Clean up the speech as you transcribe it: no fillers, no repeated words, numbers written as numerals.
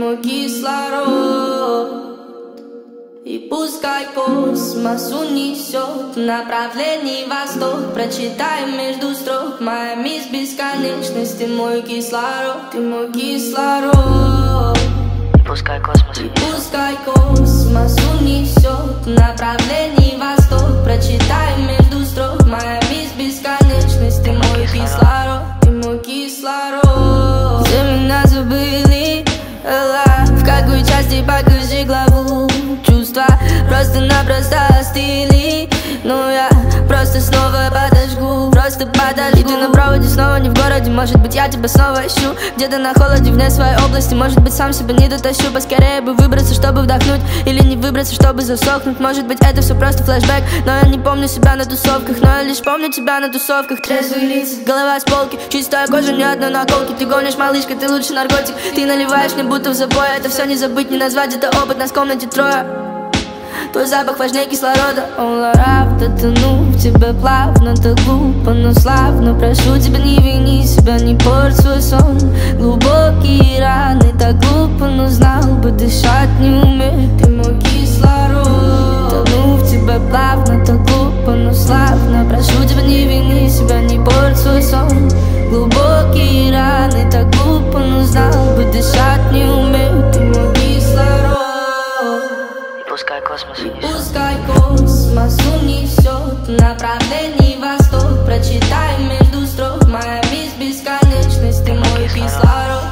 мой кислород. И пускай космос унесет в направлении восток. Прочитаем между строк: моя мисс бесконечность, ты мой кислород, ты мой кислород. Пускай космос унесет. Пускай космос унесет в направлении восток. Прочитаем между строк: моя мисс бесконечность, ты мой кислород, ты мой кислород. Все меня забыли, в какой части покажи главу. Чувства просто-напросто остыли, но я просто снова подожгу. Просто подожди, ты на проводе, снова не в городе. Может быть, я тебя снова ищу где-то на холоде, вне своей области. Может быть, сам себя не дотащу. Поскорее бы выбраться, чтобы вдохнуть, или не выбраться, чтобы засохнуть. Может быть, это все просто флешбэк, но я не помню себя на тусовках. Но я лишь помню тебя на тусовках. Трезвые лица, голова с полки, чистая кожа, ни одной наколки. Ты гонишь, малышка, ты лучше наркотик. Ты наливаешь мне будто в запой. Это все не забыть, не назвать, это опыт, нас в комнате трое. Твой запах важнее кислорода. All around, тону в тебя плавно, так глупо, но славно. Прошу тебя, не вини себя, не порть свой сон. Глубокие раны, так глупо, но знал бы, дышать не умею. Ты мой кислород. Тону в тебя плавно, так глупо, но славно. Прошу тебя, не вини себя, не порть свой сон. Глубокие раны, так глупо, но знал бы, дышать не умею. Ты мой кислород. Пускай космос унесет. Пускай космос унесет в направлении восток. Прочитаем между строк: моя мисс бесконечность, ты мой кислород.